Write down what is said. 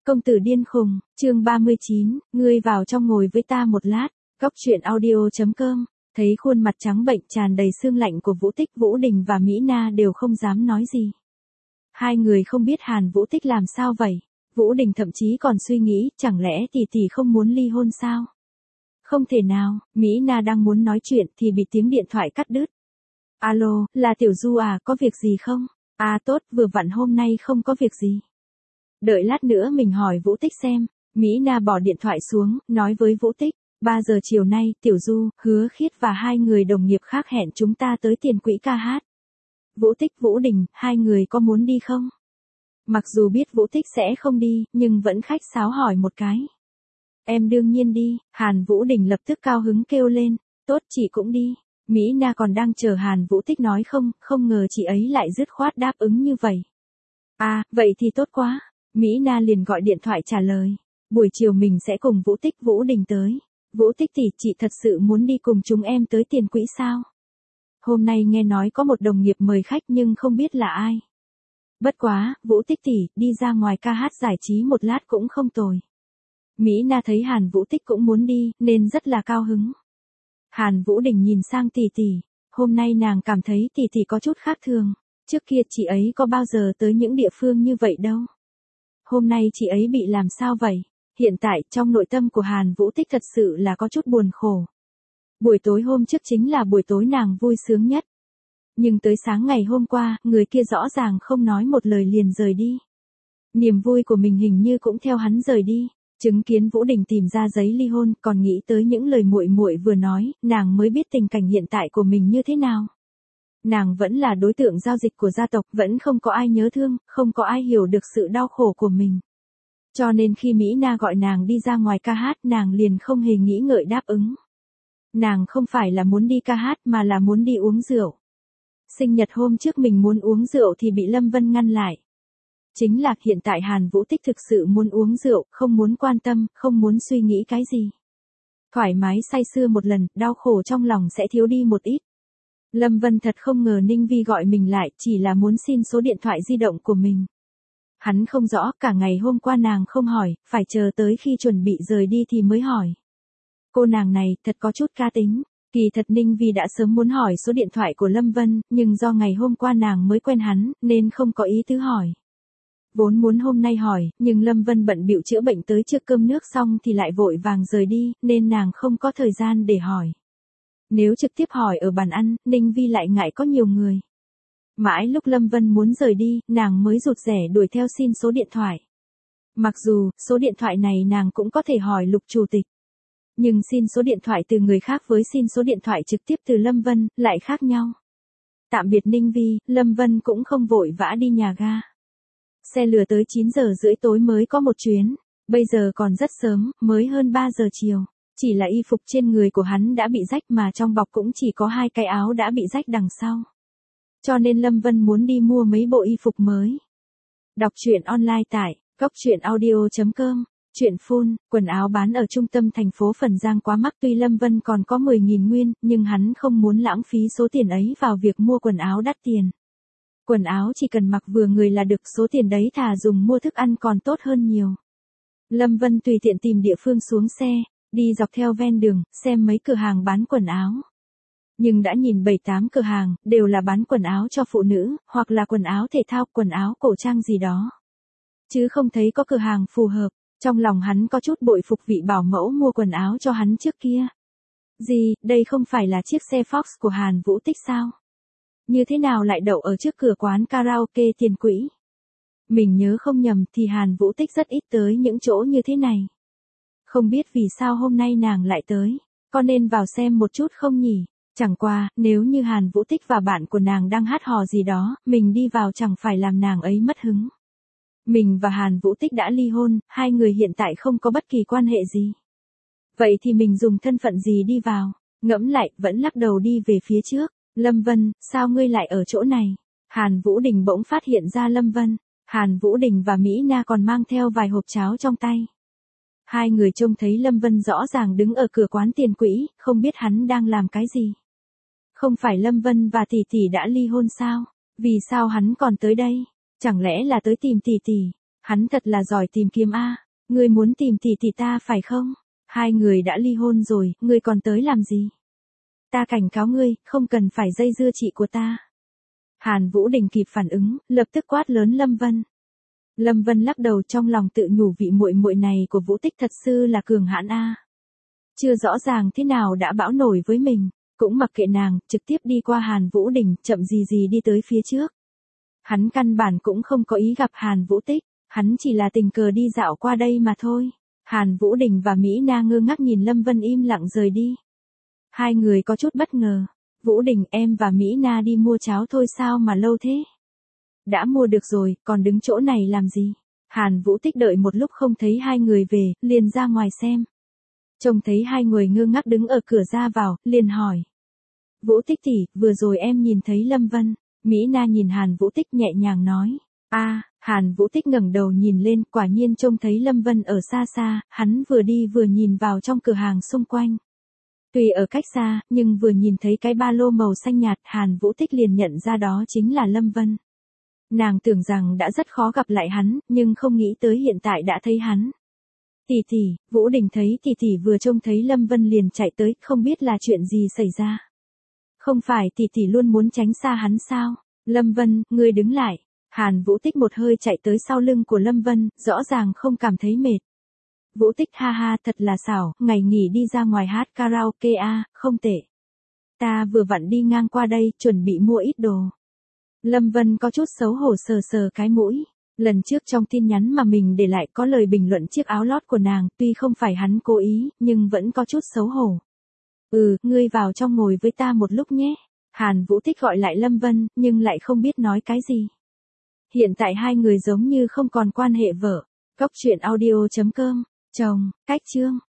Công tử điên khùng, chương 39, ngươi vào trong ngồi với ta một lát, góc chuyện audio.com, thấy khuôn mặt trắng bệnh tràn đầy sương lạnh của Vũ Tích, Vũ Đình và Mỹ Na đều không dám nói gì. Hai người không biết Hàn Vũ Tích làm sao vậy, Vũ Đình thậm chí còn suy nghĩ, chẳng lẽ tỷ không muốn ly hôn sao? Không thể nào, Mỹ Na đang muốn nói chuyện thì bị tiếng điện thoại cắt đứt. Alo, là Tiểu Du à, có việc gì không? À tốt, vừa vặn hôm nay không có việc gì. Đợi lát nữa mình hỏi Vũ Tích xem. Mỹ Na bỏ điện thoại xuống, nói với Vũ Tích, 3 giờ chiều nay, Tiểu Du, Hứa Khiết và hai người đồng nghiệp khác hẹn chúng ta tới tiền quỹ ca hát. Vũ Tích, Vũ Đình, hai người có muốn đi không? Mặc dù biết Vũ Tích sẽ không đi, nhưng vẫn khách sáo hỏi một cái. Em đương nhiên đi, Hàn Vũ Đình lập tức cao hứng kêu lên, tốt chị cũng đi. Mỹ Na còn đang chờ Hàn Vũ Tích nói không ngờ chị ấy lại dứt khoát đáp ứng như vậy. À, vậy thì tốt quá. Mỹ Na liền gọi điện thoại trả lời. Buổi chiều mình sẽ cùng Vũ Tích, Vũ Đình tới. Vũ Tích tỷ, chị thật sự muốn đi cùng chúng em tới tiền quỹ sao? Hôm nay nghe nói có một đồng nghiệp mời khách nhưng không biết là ai. Bất quá, Vũ Tích tỷ, đi ra ngoài ca hát giải trí một lát cũng không tồi. Mỹ Na thấy Hàn Vũ Tích cũng muốn đi, nên rất là cao hứng. Hàn Vũ Đình nhìn sang tỷ, hôm nay nàng cảm thấy tỷ có chút khác thường. Trước kia chị ấy có bao giờ tới những địa phương như vậy đâu. Hôm nay chị ấy bị làm sao vậy? Hiện tại trong nội tâm của Hàn Vũ Tích thật sự là có chút buồn khổ. Buổi tối hôm trước chính là buổi tối nàng vui sướng nhất. Nhưng tới sáng ngày hôm qua, người kia rõ ràng không nói một lời liền rời đi. Niềm vui của mình hình như cũng theo hắn rời đi. Chứng kiến Vũ Đình tìm ra giấy ly hôn, còn nghĩ tới những lời muội vừa nói, nàng mới biết tình cảnh hiện tại của mình như thế nào. Nàng vẫn là đối tượng giao dịch của gia tộc, vẫn không có ai nhớ thương, không có ai hiểu được sự đau khổ của mình. Cho nên khi Mỹ Na gọi nàng đi ra ngoài ca hát, nàng liền không hề nghĩ ngợi đáp ứng. Nàng không phải là muốn đi ca hát mà là muốn đi uống rượu. Sinh nhật hôm trước mình muốn uống rượu thì bị Lâm Vân ngăn lại. Chính là hiện tại Hàn Vũ Tích thực sự muốn uống rượu, không muốn quan tâm, không muốn suy nghĩ cái gì. Thoải mái say sưa một lần, đau khổ trong lòng sẽ thiếu đi một ít. Lâm Vân thật không ngờ Ninh Vi gọi mình lại, chỉ là muốn xin số điện thoại di động của mình. Hắn không rõ, cả ngày hôm qua nàng không hỏi, phải chờ tới khi chuẩn bị rời đi thì mới hỏi. Cô nàng này thật có chút cá tính. Kỳ thật Ninh Vi đã sớm muốn hỏi số điện thoại của Lâm Vân, nhưng do ngày hôm qua nàng mới quen hắn, nên không có ý tứ hỏi. Vốn muốn hôm nay hỏi, nhưng Lâm Vân bận bịu chữa bệnh tới trước cơm nước xong thì lại vội vàng rời đi, nên nàng không có thời gian để hỏi. Nếu trực tiếp hỏi ở bàn ăn, Ninh Vi lại ngại có nhiều người. Mãi lúc Lâm Vân muốn rời đi, nàng mới rụt rẻ đuổi theo xin số điện thoại. Mặc dù, số điện thoại này nàng cũng có thể hỏi Lục Chủ tịch. Nhưng xin số điện thoại từ người khác với xin số điện thoại trực tiếp từ Lâm Vân, lại khác nhau. Tạm biệt Ninh Vi, Lâm Vân cũng không vội vã đi nhà ga. Xe lửa tới 9 giờ rưỡi tối mới có một chuyến, bây giờ còn rất sớm, mới hơn 3 giờ chiều. Chỉ là y phục trên người của hắn đã bị rách mà trong bọc cũng chỉ có 2 cái áo đã bị rách đằng sau. Cho nên Lâm Vân muốn đi mua mấy bộ y phục mới. Đọc truyện online tại góc chuyện audio.com. Chuyện full, quần áo bán ở trung tâm thành phố Phần Giang quá mắc, tuy Lâm Vân còn có 10.000 nguyên, nhưng hắn không muốn lãng phí số tiền ấy vào việc mua quần áo đắt tiền. Quần áo chỉ cần mặc vừa người là được, số tiền đấy thà dùng mua thức ăn còn tốt hơn nhiều. Lâm Vân tùy tiện tìm địa phương xuống xe, đi dọc theo ven đường, xem mấy cửa hàng bán quần áo. Nhưng đã nhìn 7-8 cửa hàng, đều là bán quần áo cho phụ nữ, hoặc là quần áo thể thao, quần áo cổ trang gì đó. Chứ không thấy có cửa hàng phù hợp. Trong lòng hắn có chút bội phục vị bảo mẫu mua quần áo cho hắn trước kia. Gì, đây không phải là chiếc xe Fox của Hàn Vũ Tích sao? Như thế nào lại đậu ở trước cửa quán karaoke tiền quỹ? Mình nhớ không nhầm thì Hàn Vũ Tích rất ít tới những chỗ như thế này. Không biết vì sao hôm nay nàng lại tới, có nên vào xem một chút không nhỉ? Chẳng qua, nếu như Hàn Vũ Tích và bạn của nàng đang hát hò gì đó, mình đi vào chẳng phải làm nàng ấy mất hứng. Mình và Hàn Vũ Tích đã ly hôn, hai người hiện tại không có bất kỳ quan hệ gì. Vậy thì mình dùng thân phận gì đi vào? Ngẫm lại, vẫn lắc đầu đi về phía trước. Lâm Vân, sao ngươi lại ở chỗ này? Hàn Vũ Đình bỗng phát hiện ra Lâm Vân. Hàn Vũ Đình và Mỹ Na còn mang theo vài hộp cháo trong tay. Hai người trông thấy Lâm Vân rõ ràng đứng ở cửa quán tiền quỹ, không biết hắn đang làm cái gì. Không phải Lâm Vân và tỷ đã ly hôn sao? Vì sao hắn còn tới đây? Chẳng lẽ là tới tìm tỷ? Hắn thật là giỏi tìm kiếm a. Ngươi muốn tìm tỷ tỷ ta phải không? Hai người đã ly hôn rồi, ngươi còn tới làm gì? Ta cảnh cáo ngươi, không cần phải dây dưa chị của ta. Hàn Vũ Đình kịp phản ứng, lập tức quát lớn Lâm Vân. Lâm Vân lắc đầu trong lòng tự nhủ vị muội muội này của Vũ Tích thật sự là cường hãn a. Chưa rõ ràng thế nào đã bão nổi với mình, cũng mặc kệ nàng, trực tiếp đi qua Hàn Vũ Đình, chậm gì gì đi tới phía trước. Hắn căn bản cũng không có ý gặp Hàn Vũ Tích, hắn chỉ là tình cờ đi dạo qua đây mà thôi. Hàn Vũ Đình và Mỹ Na ngơ ngác nhìn Lâm Vân im lặng rời đi. Hai người có chút bất ngờ. Vũ Đình, em và Mỹ Na đi mua cháo thôi sao mà lâu thế? Đã mua được rồi, còn đứng chỗ này làm gì? Hàn Vũ Tích đợi một lúc không thấy hai người về, liền ra ngoài xem. Trông thấy hai người ngơ ngác đứng ở cửa ra vào, liền hỏi. Vũ Tích tỷ, vừa rồi em nhìn thấy Lâm Vân. Mỹ Na nhìn Hàn Vũ Tích nhẹ nhàng nói. Hàn Vũ Tích ngẩng đầu nhìn lên, quả nhiên trông thấy Lâm Vân ở xa xa, hắn vừa đi vừa nhìn vào trong cửa hàng xung quanh. Tuy ở cách xa, nhưng vừa nhìn thấy cái ba lô màu xanh nhạt, Hàn Vũ Tích liền nhận ra đó chính là Lâm Vân. Nàng tưởng rằng đã rất khó gặp lại hắn, nhưng không nghĩ tới hiện tại đã thấy hắn. Tỷ tỷ, Vũ Đình thấy tỷ tỷ vừa trông thấy Lâm Vân liền chạy tới, không biết là chuyện gì xảy ra. Không phải tỷ tỷ luôn muốn tránh xa hắn sao? Lâm Vân, ngươi đứng lại. Hàn Vũ Tích một hơi chạy tới sau lưng của Lâm Vân, rõ ràng không cảm thấy mệt. Vũ Tích ha ha, thật là xảo, ngày nghỉ đi ra ngoài hát karaoke không tệ. Ta vừa vặn đi ngang qua đây, chuẩn bị mua ít đồ. Lâm Vân có chút xấu hổ sờ sờ cái mũi. Lần trước trong tin nhắn mà mình để lại có lời bình luận chiếc áo lót của nàng, tuy không phải hắn cố ý, nhưng vẫn có chút xấu hổ. Ngươi vào trong ngồi với ta một lúc nhé. Hàn Vũ Tích gọi lại Lâm Vân, nhưng lại không biết nói cái gì. Hiện tại hai người giống như không còn quan hệ vợ. Cốc truyện audio.com, chồng, cách chương.